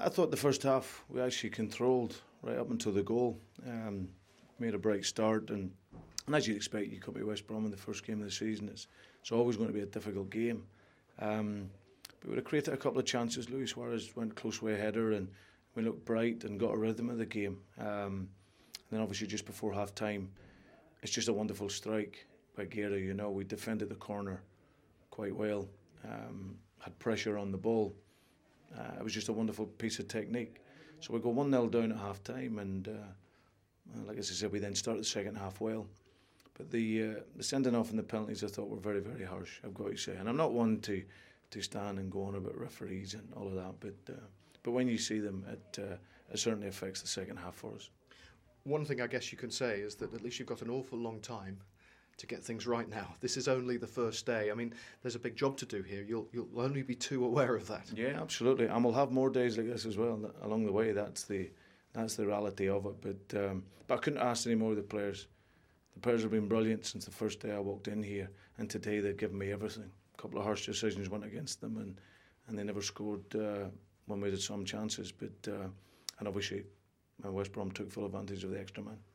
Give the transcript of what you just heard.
I thought the first half we actually controlled right up until the goal. Made a bright start, and as you'd expect, you come to West Brom in the first game of the season. It's always going to be a difficult game. But we would have created a couple of chances. Luis Suarez went close with a header, and we looked bright and got a rhythm of the game. And then obviously just before half time, it's just a wonderful strike by Guerra. You know, we defended the corner quite well, had pressure on the ball. It was just a wonderful piece of technique. So we go 1-0 down at half time, and like I said, we then start the second half well. But the sending off and the penalties I thought were very, very harsh, I've got to say. And I'm not one to stand and go on about referees and all of that, but when you see them, it certainly affects the second half for us. One thing I guess you can say is that at least you've got an awful long time to get things right now. This is only the first day. I mean, there's a big job to do here. You'll only be too aware of that. Yeah, absolutely. And we'll have more days like this as well along the way. That's the reality of it. But I couldn't ask any more of the players. The players have been brilliant since the first day I walked in here, and today they've given me everything. A couple of harsh decisions went against them, and they never scored when we had some chances. But and obviously, West Brom took full advantage of the extra man.